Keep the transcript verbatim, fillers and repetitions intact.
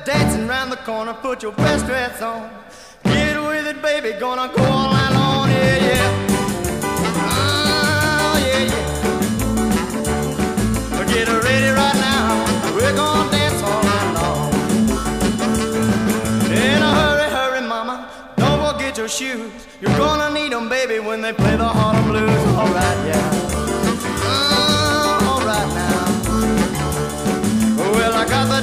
dancing round the corner, put your best dress on. Get with it, baby, gonna go all night long, yeah, yeah. Oh, yeah, yeah. Get ready right now, we're gonna dance all night long. In a hurry, hurry, mama, don't forget your shoes. You're gonna need them, baby, when they play the Harlem Blues. All right, yeah. Oh, all right now. Well, I got the